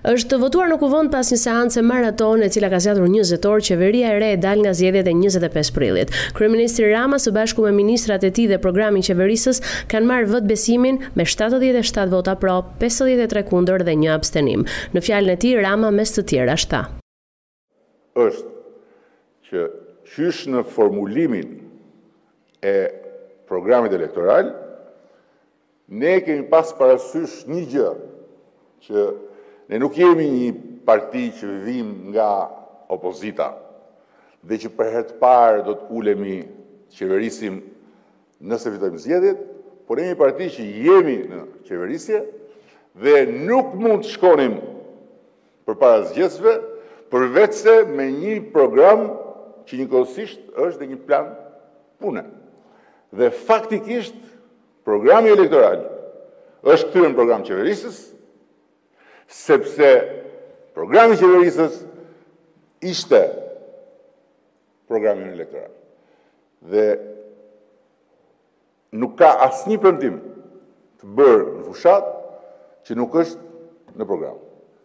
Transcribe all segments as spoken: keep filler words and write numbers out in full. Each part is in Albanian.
Është votuar në kuvend pas një seance maratone e cila ka zgjatur njëzet orë, qeveria e re e dal nga zgjedhjet e njëzet e pesë prillit. Kryeministri Rama së bashku me ministrat e tij dhe programin qeverisës kanë marrë vot besimin me shtatëdhjetë e shtatë vota pro, pesëdhjetë e tre kundër dhe një abstenim. Në fjalën e tij Rama mes të tjerash tha: Është që qysh në formulimin e programit elektoral ne kemi pas parasysh një gjë, që ne nuk jemi një parti që vim nga opozita dhe që për herë të parë do të ulemi qeverisim nëse fitojmë zgjedhjet, por jemi një parti që jemi në qeverisje dhe nuk mund të shkonim përpara zgjedhjeve përveçse me një program që njëkohësisht është dhe një plan pune. Dhe faktikisht programi elektoral është kthyer në program qeverisës, sepse programi qeverisës ishte programi elektoral. Dhe nuk ka asnjë premtim të bërë në fushat që nuk është në program.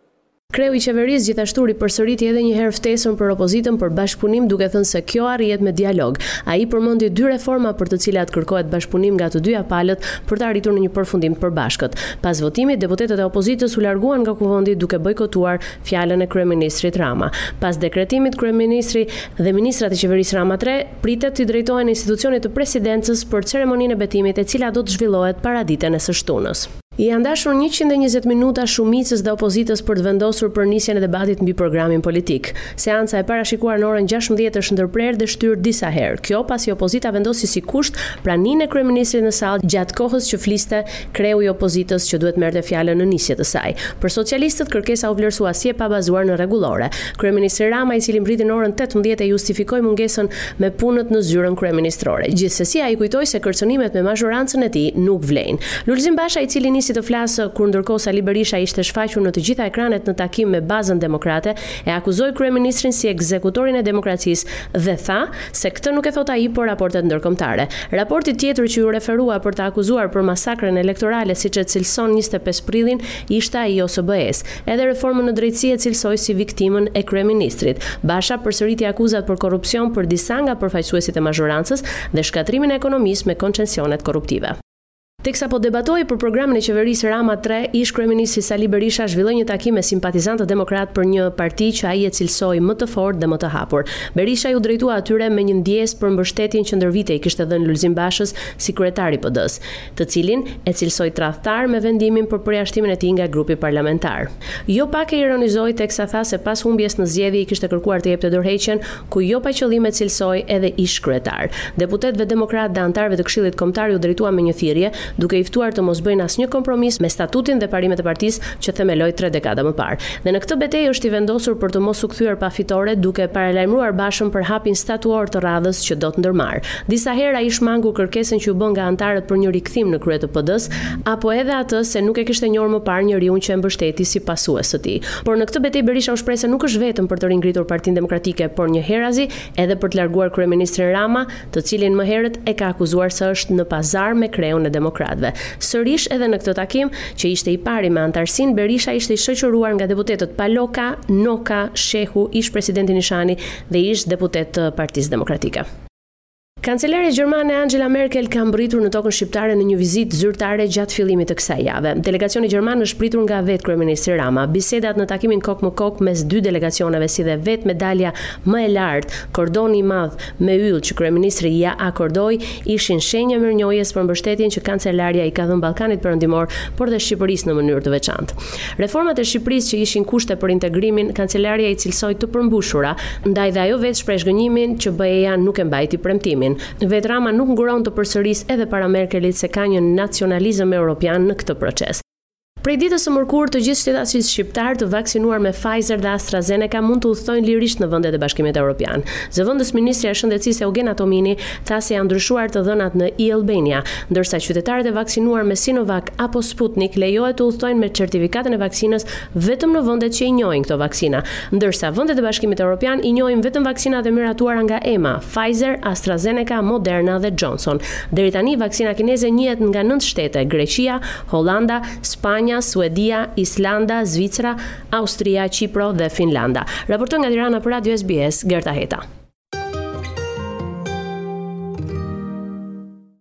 Kreu i qeverisë gjithashtu ripërsëriti edhe një herë ftesën për opozitën për bashkëpunim, duke thënë se kjo arrihet me dialog. Ai përmendi dy reforma për të cilat kërkohet bashkëpunim nga të dyja palët për të arritur në një përfundim të përbashkët. Pas votimit, deputetët e opozitës u larguan nga kuvendi duke bojkotuar fjalën e kryeministrit Rama. Pas dekretimit, kryeministri dhe ministrat e qeverisë Rama tre pritet të drejtohen institucionit të presidencës për ceremoninë e betimit, e cila do të zhvillohet para ditën e së shtunës. I janë dashur njëqind e njëzet minuta shumicës dhe opozitës për të vendosur për nisjen e debatit mbi programin politik. Seanca e parashikuar në orën gjashtëmbëdhjetë është ndërprerë dhe shtyrë disa herë. Kjo pasi opozita vendosi si kusht praninë e kryeministrit në sallë gjatë kohës që fliste kreu i opozitës që duhet merrte fjalën në nisje të saj. Për socialistët kërkesa u vlerësua si e pabazuar në rregullore. Kryeministri Rama, i cili mbriti në orën tetëmbëdhjetë, e justifikoi mungesën me punët në zyrën kryeministrore. Gjithsesi ai kujtoi se kërcënimet me mazhorancën e tij nuk vlejnë. Lulzim Basha, i cili si të flasë kur ndërkohë Sali Berisha ishte shfaqur në të gjitha ekranet në takim me bazën demokrate, e akuzoi kryeministrin si ekzekutorin e demokracisë dhe tha se këtë nuk e thot ai, por raportet ndërkombëtare. Raporti tjetër që ju referua për të akuzuar për masakrën elektorale siç e cilëson njëzet e pesë prillin ishte ai O S B-s. Edhe reformën në drejtësi e cilësoi si viktimën e kryeministrit. Basha përsëriti akuzat për korrupsion për disa nga përfaqësuesit e mazhorancës dhe shkatrimin e ekonomisë me koncesionet korruptive. Teksa po debatoi për programin e qeverisë Rama tre, ish kryeministri Sali Berisha zhvilloi një takim me simpatizantë demokrat për një parti që ai e cilësoi më të fortë dhe më të hapur. Berisha ju drejtua atyre me një ndjesë për mbështetjen që ndër vite i kishte dhënë Lulzim Bashës si kryetari P D-s, të cilin e cilësoi tradhtar me vendimin për përjashtimin e tij nga grupi parlamentar. Jo pak e ironizoi teksa tha se pas humbjes në zgjedhje i kishte kërkuar të jepte dorëheqjen, ku jo pa qëllim e cilësoi edhe ish kryetar. Deputetëve demokrat dhe anëtarëve të Këshillit Kombëtar ju drejtua me një thirrje, duke i ftuar të mos bëjnë asnjë kompromis me statutin dhe parimet e partisë që themeloi tre dekada më parë. Dhe në këtë betejë është i vendosur për të mos u kthyer pa fitore, duke paralajmëruar Bashën për hapin statuor të radhës që do të ndërmarr. Disa herë ai shmangu kërkesën që u bën nga anëtarët për një rikthim në krye të P D-s, apo edhe atë se nuk e kishte njohur më parë njeriu që e mbështeti si pasues së tij. Por në këtë betejë Berisha u shpreh se nuk është vetëm për të ringritur Partinë Demokratike, por një herazi edhe për të larguar kryeministrin Rama, të cilin më herët e ka akuzuar se është në pazar me kreun e demokratëve. Sërish edhe në këtë takim, që ishte i pari me antarësinë, Berisha ishte i shoqëruar nga deputetët Paloka, Noka, Shehu, ish presidenti Nishani dhe ish deputet të Partisë Demokratike. Kancelarja gjermane Angela Merkel ka mbritur në tokën shqiptare në një vizitë zyrtare gjatë fillimit të kësaj jave. Delegacioni gjerman është pritur nga vetë kryeministri Rama. Bisedat në takimin kok më kok mes dy delegacioneve, si dhe vetë medalja më e lartë, kordoni i madh me yll që kryeministri ja akordoi, ishin shenja mirënjohjes për mbështetjen që kancelarja i ka dhënë Ballkanit Perëndimor, por dhe Shqipërisë në mënyrë të veçantë. Reformat e Shqipërisë që ishin kushte për integrimin, kancelarja i cilësoi të përmbushura, ndaj dhe ajo vetë shpreh zhgënjimin që B E-ja nuk e mbajti premtimin. Vetë Rama nuk nguron të përsërisë edhe para Merkelit se ka një nacionalizëm europian në këtë proces. Prej ditës së mërkurë, të gjithë shtetasit shqiptar të vaksinuar me Pfizer dhe AstraZeneca mund të udhëtojnë lirisht në vendet e Bashkimit Evropian. Zëvendës Ministrja e Shëndetësisë Eugenia Tomini tha se janë ndryshuar të dhënat në e-Albania, ndërsa qytetarët e vaksinuar me Sinovac apo Sputnik lejohet të udhëtojnë me certifikatën e vaksinës vetëm në vendet që i njohin këto vaksina, ndërsa vendet e Bashkimit Evropian i njohin vetëm vaksinat e miratuara nga E M A, Pfizer, AstraZeneca, Moderna dhe Johnson. Deri tani vaksina kineze njihet nga nëntë shtete: Greqia, Hollanda, Spanja, Gjermania, Suedia, Islanda, Zvicra, Austria, Qipro dhe Finlanda. Raporton nga Tirana për Radio S B S, Gerta Heta.